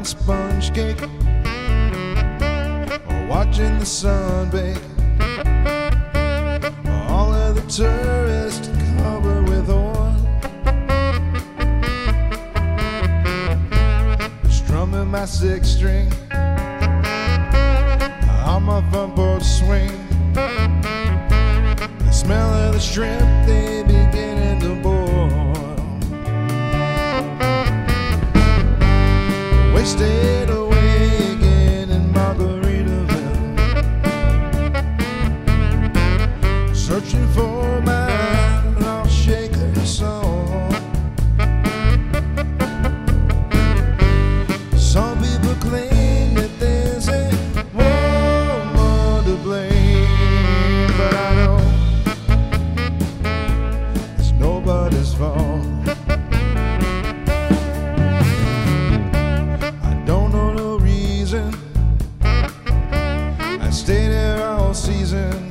sponge cake, watching the sun bake. All of the tourists covered with oil, strumming my six string on my front porch swing. The smell of the shrimp, they beginning to boil. Wasted away again in Margaritaville, searching for my lost shaker song. Some people claim that there's a woman to blame, but I know it's nobody's fault. I stayed there all season,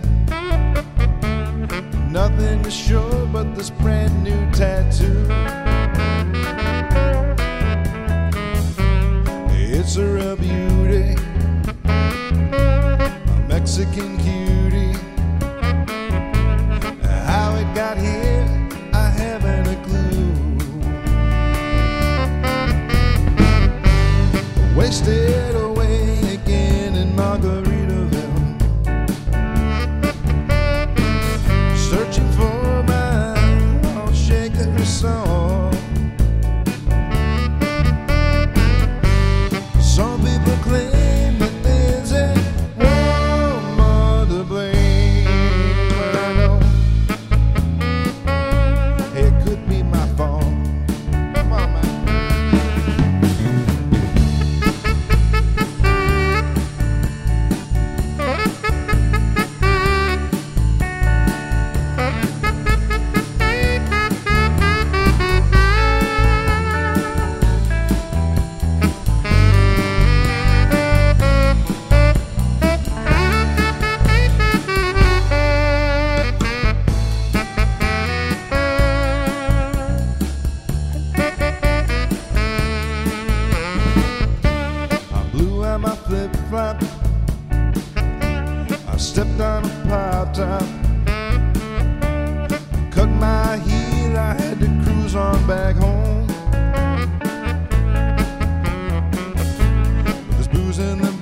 nothing to show but this brand new tattoo. It's a real beauty, a Mexican cutie. How it got here, I haven't a clue. Wasted away again in Margaritaville, searching for my lost shaker song. Some people claim that there's a woman to blame, but I know it could be my fault. Come on, man. My flip-flop, I stepped on a pop top, cut my heel, I had to cruise on back home. There's booze in the